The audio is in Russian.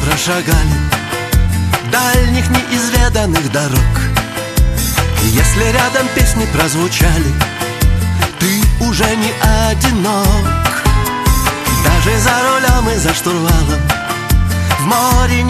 прошагали дальних неизведанных дорог. И если рядом песни прозвучали, ты уже не одинок. Даже за рулем и за штурвалом в море